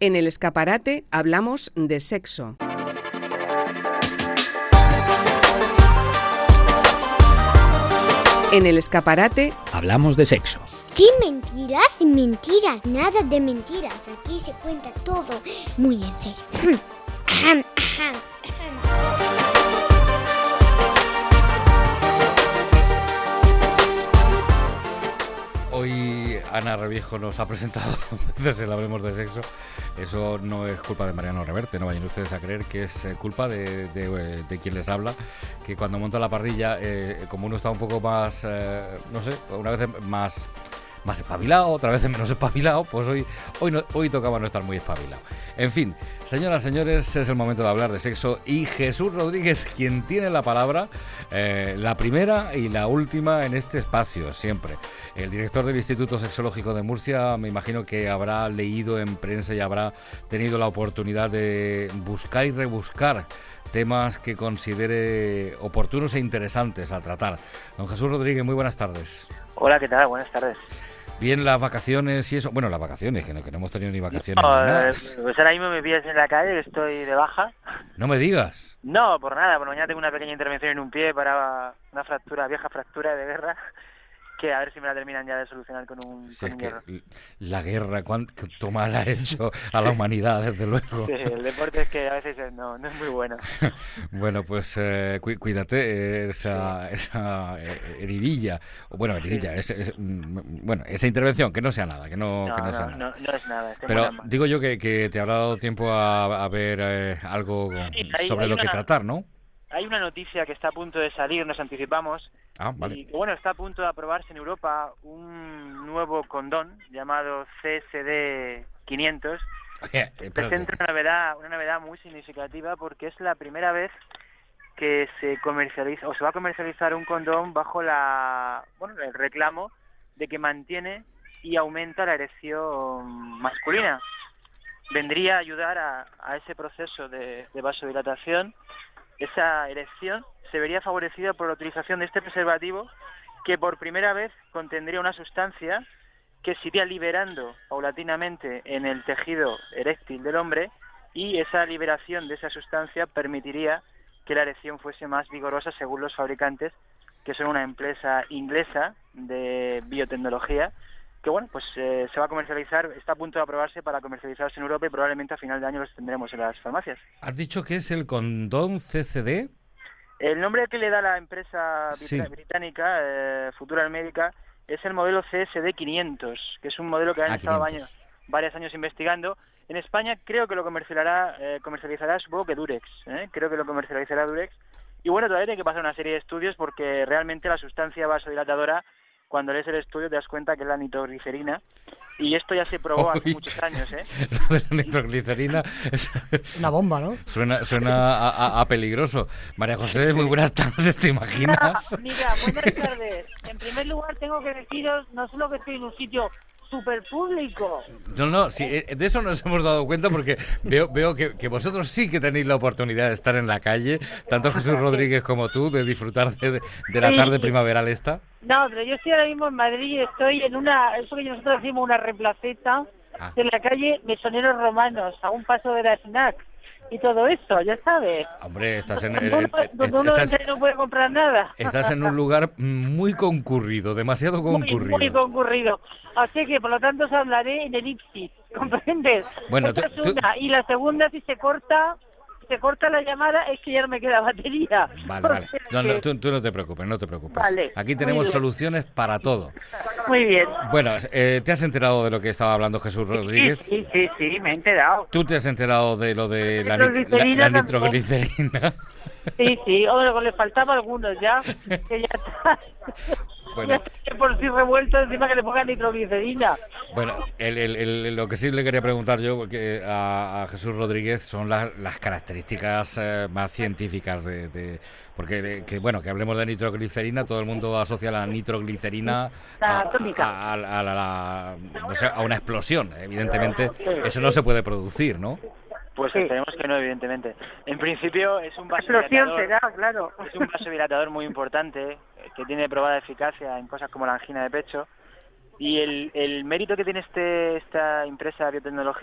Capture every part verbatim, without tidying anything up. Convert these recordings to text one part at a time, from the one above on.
En el escaparate hablamos de sexo. En el escaparate hablamos de sexo. Sin mentiras, sin mentiras, nada de mentiras. Aquí se cuenta todo muy en serio. Hoy Ana Reviejo nos ha presentado veces el Hablemos de Sexo. Eso no es culpa de Mariano Reverte, no vayan ustedes a creer que es culpa de, de, de quien les habla, que cuando monta la parrilla, eh, como uno está un poco más, eh, no sé, una vez más... más espabilado, otra vez menos espabilado, pues hoy hoy no, hoy tocaba no estar muy espabilado. En fin, señoras, señores, es el momento de hablar de sexo y Jesús Rodríguez, quien tiene la palabra, eh, la primera y la última en este espacio, siempre. El director del Instituto Sexológico de Murcia, me imagino que habrá leído en prensa y habrá tenido la oportunidad de buscar y rebuscar temas que considere oportunos e interesantes a tratar. Don Jesús Rodríguez, muy buenas tardes. Hola, ¿qué tal? Buenas tardes. Bien, las vacaciones y eso. Bueno, las vacaciones, que no, que no hemos tenido ni vacaciones no, ni nada. Pues ahora mismo me pillas en la calle, que estoy de baja. No me digas. No, por nada, por mañana tengo una pequeña intervención en un pie para una fractura, vieja fractura de guerra, que a ver si me la terminan ya de solucionar con un, si con es un que hierro. La guerra, cuánto mal ha hecho a la humanidad, desde luego. Sí, el deporte es que a veces no, no es muy bueno. Bueno, pues eh, cu- cuídate, eh, esa, esa eh, heridilla, o bueno, heridilla, Sí. es, es, mm, bueno, esa intervención, que no sea nada, que no, No, que no, no, sea nada. no, no es nada. estoy Pero muy mal. digo yo que, que te habrá dado tiempo a, a ver eh, algo Sí, hay- sobre hay lo que una- tratar, ¿no? Hay una noticia que está a punto de salir, nos anticipamos, Ah, vale. y que, bueno, está a punto de aprobarse en Europa un nuevo condón llamado C S D quinientos. Oye, espérate. Presenta una novedad, una novedad muy significativa porque es la primera vez que se comercializa o se va a comercializar un condón bajo la, bueno, el reclamo de que mantiene y aumenta la erección masculina. Vendría a ayudar a, a ese proceso de, de vasodilatación. Esa erección se vería favorecida por la utilización de este preservativo, que por primera vez contendría una sustancia que se iría liberando paulatinamente en el tejido eréctil del hombre, y esa liberación de esa sustancia permitiría que la erección fuese más vigorosa, según los fabricantes, que son una empresa inglesa de biotecnología, que bueno, pues eh, se va a comercializar, está a punto de aprobarse para comercializarse en Europa y probablemente a final de año los tendremos en las farmacias. ¿Has dicho que es el condón C C D? El nombre que le da la empresa Sí. británica, eh, Futura Médica, es el modelo C S D quinientos, que es un modelo que han Ah, estado quinientos. años, varios años investigando. En España creo que lo comercializará, eh, comercializará supongo que Durex, ¿eh? creo que lo comercializará Durex. Y bueno, todavía tiene que pasar una serie de estudios porque realmente la sustancia vasodilatadora, cuando lees el estudio te das cuenta que es la nitroglicerina, y esto ya se probó hace Uy. muchos años, ¿eh? Lo de la nitroglicerina es- Una bomba, ¿no? suena, suena a, a- a peligroso. María José, muy buenas tardes, ¿te imaginas? Mira, buenas tardes. En primer lugar, tengo que deciros, no solo que estoy en un sitio súper público. No, no, sí, eh, de eso nos hemos dado cuenta porque veo, veo que, que vosotros sí que tenéis la oportunidad de estar en la calle, tanto Jesús Rodríguez como tú, de disfrutar de, de la Sí. tarde primaveral esta. No, pero yo estoy ahora mismo en Madrid y estoy en una, eso que nosotros decimos una replaceta Ah. de la calle Mesoneros Romanos, a un paso de la snack y todo eso, ya sabes. Hombre, estás en, en- Donde uno, en- donde uno estás, entra y no puede comprar nada. estás en un lugar muy concurrido, demasiado Muy, concurrido. muy concurrido. Así que, por lo tanto, os hablaré en elipsis, ¿comprendes? Bueno, Esa tú- es tú- una. Y la segunda, si se corta, si se corta la llamada, es que ya no me queda batería. Vale, vale. O sea No, no, que- tú, tú no te preocupes, no te preocupes. Vale, Aquí muy tenemos bien. soluciones para todo. Muy bien. Bueno, eh, ¿te has enterado de lo que estaba hablando Jesús Rodríguez? Sí, sí, sí, sí, me he enterado. ¿Tú te has enterado de lo de la, nit- la- Nitroglicerina la también. nitroglicerina? Sí, sí, o le faltaba algunos ya, que ya está. Bueno. Ya por si revuelto encima que le pongan nitroglicerina. Bueno, el, el- el- lo que sí le quería preguntar yo porque a, a Jesús Rodríguez son las, las características eh, más científicas de, de- porque de- que bueno que hablemos de nitroglicerina, todo el mundo asocia la nitroglicerina La a, atómica. a- a la- a la- no sé, a una explosión. Evidentemente eso no se puede producir, ¿no? Pues Sí. esperemos que no, evidentemente. En principio es un Explosión vasodilatador, será, claro. es un vasodilatador muy importante, eh, que tiene probada eficacia en cosas como la angina de pecho, y el, el mérito que tiene este esta empresa de biotecnología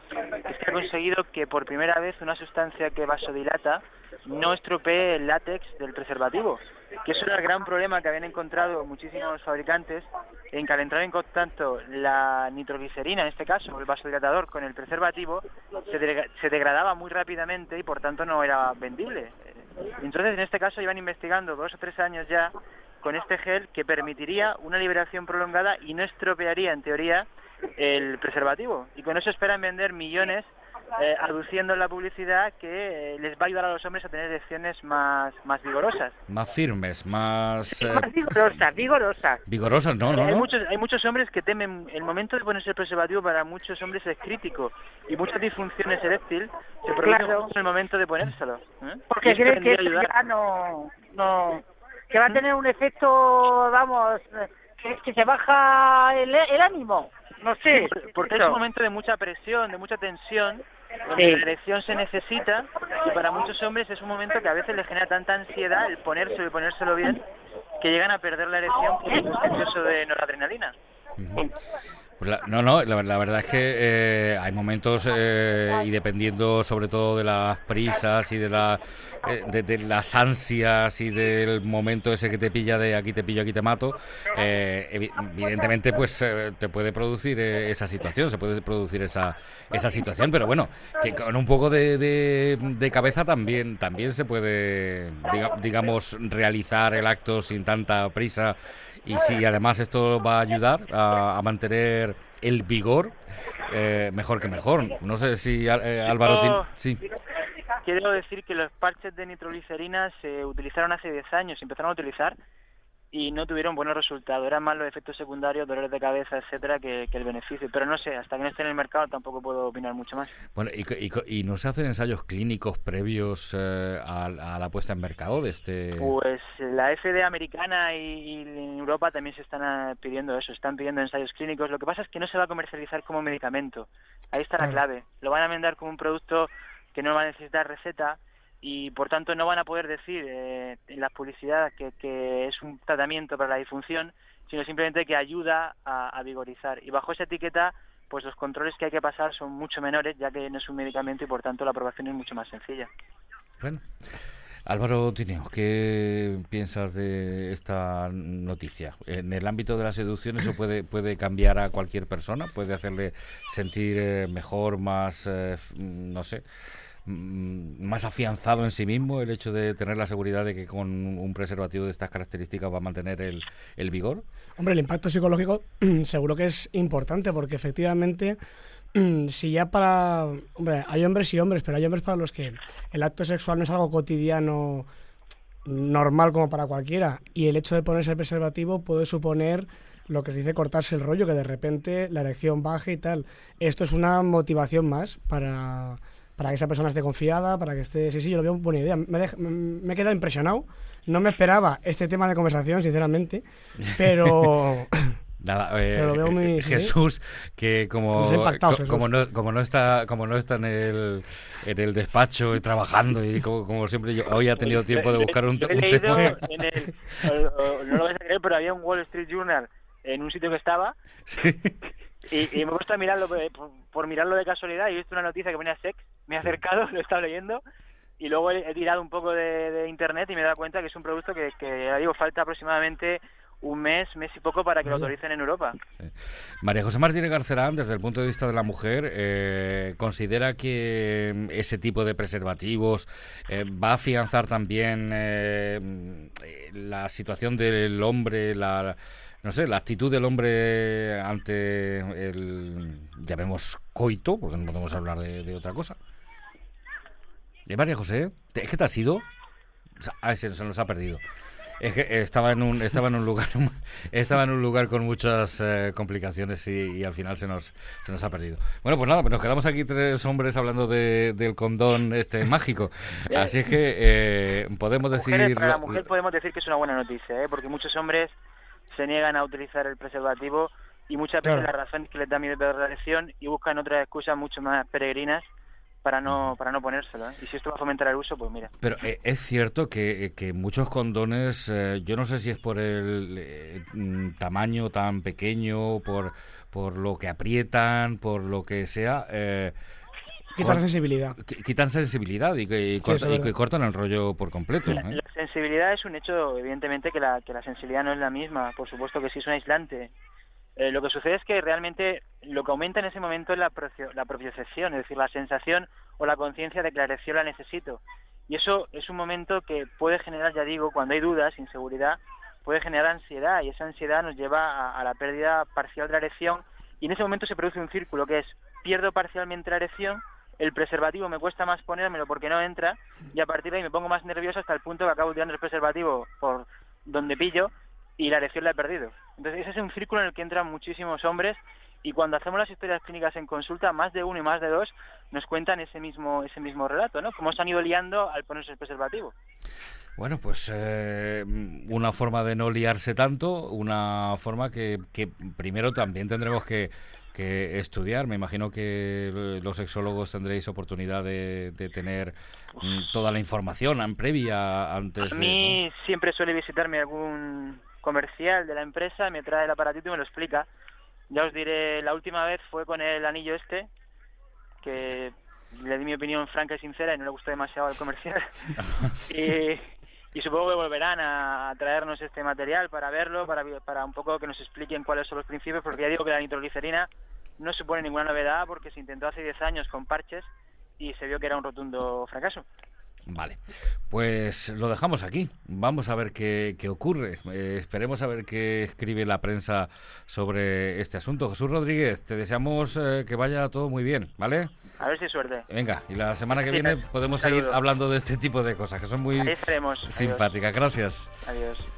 es que ha conseguido que por primera vez una sustancia que vasodilata no estropee el látex del preservativo, que eso era el gran problema que habían encontrado muchísimos fabricantes, en que al entrar en contacto la nitroglicerina, en este caso el vasodilatador, con el preservativo, se, de- se degradaba muy rápidamente y por tanto no era vendible. Entonces en este caso llevan investigando dos o tres años ya con este gel que permitiría una liberación prolongada y no estropearía en teoría el preservativo, y con eso esperan vender millones, eh, aduciendo en la publicidad que eh, les va a ayudar a los hombres a tener erecciones más, más vigorosas. Más firmes, más eh, Más vigorosas, vigorosas. vigorosas, no, no, hay no. muchos hay muchos hombres que temen el momento de ponerse el preservativo. Para muchos hombres es crítico y muchas disfunciones eréctil se producen Claro. justo en el momento de ponérselo, ¿eh? Y Porque esto creen que vendría a eso ayudar. ya no, no, que va a tener un efecto, vamos, que, que se baja el, el ánimo. No sé. Por- porque es Eso. un momento de mucha presión, de mucha tensión, donde Sí. la erección se necesita, y para muchos hombres es un momento que a veces les genera tanta ansiedad el ponérselo y ponérselo bien, que llegan a perder la erección por el exceso de noradrenalina. Pues la- no, no, la, la verdad es que eh, hay momentos, eh, y dependiendo sobre todo de las prisas y de, la, eh, de, de las ansias y del momento ese que te pilla de aquí te pillo, aquí te mato, eh, evi- evidentemente pues eh, te puede producir eh, esa situación, se puede producir esa, esa situación, pero bueno, que con un poco de, de, de cabeza también, también se puede, diga- digamos, realizar el acto sin tanta prisa. Y si además esto va a ayudar a, a mantener el vigor, eh, mejor que mejor. No sé si eh, Álvaro tiene... Sí. Quiero decir que los parches de nitroglicerina se utilizaron hace diez años, se empezaron a utilizar y no tuvieron buenos resultados. Eran más los efectos secundarios, dolores de cabeza, etcétera, que, que el beneficio. Pero no sé, hasta que no esté en el mercado tampoco puedo opinar mucho más. Bueno, ¿y, y, y no se hacen ensayos clínicos previos eh, a, a la puesta en mercado de este...? Pues la F D A americana y, y en Europa también se están eh, pidiendo eso, están pidiendo ensayos clínicos. Lo que pasa es que no se va a comercializar como medicamento. Ahí está la clave. Lo van a vender como un producto que no va a necesitar receta y por tanto no van a poder decir eh, en la publicidad que, que es un tratamiento para la disfunción, sino simplemente que ayuda a, a vigorizar. Y bajo esa etiqueta, pues los controles que hay que pasar son mucho menores, ya que no es un medicamento y por tanto la aprobación es mucho más sencilla. Bueno. Álvaro Tineo, ¿qué piensas de esta noticia? En el ámbito de la seducción eso puede puede cambiar a cualquier persona, puede hacerle sentir eh, mejor, más, eh, no sé, más afianzado en sí mismo el hecho de tener la seguridad de que con un preservativo de estas características va a mantener el, el vigor. Hombre, el impacto psicológico seguro que es importante porque efectivamente si ya para... Hombre, hay hombres y hombres, pero hay hombres para los que el acto sexual no es algo cotidiano normal como para cualquiera, y el hecho de ponerse el preservativo puede suponer lo que se dice cortarse el rollo, que de repente la erección baje y tal. Esto es una motivación más para, para que esa persona esté confiada, para que esté... Sí, sí, yo lo veo buena idea. Me, dej... me he quedado impresionado. No me esperaba este tema de conversación, sinceramente, pero... Nada, eh, Pero lo veo muy, Jesús, ¿sí? que como Pues impactado, co- Jesús. como no como no está como no está en el en el despacho y trabajando y como, como siempre yo hoy ha tenido tiempo de buscar un, Yo he un leído tema. en el, o- o- no lo vais a creer, pero había un Wall Street Journal en un sitio que estaba Sí. y, y me gusta mirarlo por, por mirarlo de casualidad y he visto una noticia que ponía sex, me he acercado, lo he estado leyendo y luego he, he tirado un poco de, de internet y me he dado cuenta que es un producto que, que ya digo, falta aproximadamente un mes, mes y poco para que lo autoricen en Europa. Sí. María José Martínez Garcerán, desde el punto de vista de la mujer, eh, ¿considera que ese tipo de preservativos eh, va a afianzar también eh, la situación del hombre, la no sé, la actitud del hombre ante el, llamemos, coito, porque no podemos hablar de, de otra cosa? ¿De María José? ¿Es que te has ido? Ah, se, se nos ha perdido. Es que estaba en un estaba en un lugar estaba en un lugar con muchas eh, complicaciones y, y al final se nos se nos ha perdido. Bueno, pues nada, pues nos quedamos aquí tres hombres hablando de, del condón este mágico. Así es que eh, podemos decir Mujeres, para la mujer podemos decir que es una buena noticia, ¿eh? Porque muchos hombres se niegan a utilizar el preservativo y muchas veces Claro. la razón es que les da miedo perder la erección y buscan otras excusas mucho más peregrinas para no para no ponérselo, ¿eh? Y si esto va a fomentar el uso, pues mira. Pero eh, es cierto que, que muchos condones, eh, yo no sé si es por el eh, mm, tamaño tan pequeño, por por lo que aprietan, por lo que sea, eh, Quitan sensibilidad. Quitan sensibilidad y, que, y, Sí, corta, eso es y que cortan el rollo por completo. La, ¿eh? la sensibilidad es un hecho, evidentemente, que la, que la sensibilidad no es la misma. Por supuesto que sí es un aislante. Eh, lo que sucede es que realmente lo que aumenta en ese momento es la, procio, la propiocepción, es decir, la sensación o la conciencia de que la erección la necesito. Y eso es un momento que puede generar, ya digo, cuando hay dudas, inseguridad, puede generar ansiedad, y esa ansiedad nos lleva a, a la pérdida parcial de la erección, y en ese momento se produce un círculo que es, pierdo parcialmente la erección, el preservativo me cuesta más ponérmelo porque no entra, y a partir de ahí me pongo más nervioso hasta el punto que acabo tirando el preservativo por donde pillo, y la erección la he perdido. Entonces ese es un círculo en el que entran muchísimos hombres, y cuando hacemos las historias clínicas en consulta, más de uno y más de dos nos cuentan ese mismo ese mismo relato, ¿no? Cómo se han ido liando al ponerse el preservativo. Bueno, pues eh, una forma de no liarse tanto, una forma que, que primero también tendremos que, que estudiar. Me imagino que los sexólogos tendréis oportunidad de, de tener mm, toda la información en previa antes A de... mí ¿no? siempre suele visitarme algún comercial de la empresa, me trae el aparatito y me lo explica. Ya os diré, la última vez fue con el anillo este, que le di mi opinión franca y sincera y no le gustó demasiado al comercial. y, y supongo que volverán a traernos este material para verlo, para, para un poco que nos expliquen cuáles son los principios, porque ya digo que la nitroglicerina no supone ninguna novedad porque se intentó hace diez años con parches y se vio que era un rotundo fracaso. Vale, pues lo dejamos aquí. Vamos a ver qué, qué ocurre. Eh, esperemos a ver qué escribe la prensa sobre este asunto. Jesús Rodríguez, te deseamos eh, que vaya todo muy bien, ¿vale? A ver si suerte. Venga, y la semana que viene podemos seguir hablando de este tipo de cosas, que son muy Ahí estaremos. simpáticas. Gracias. Adiós.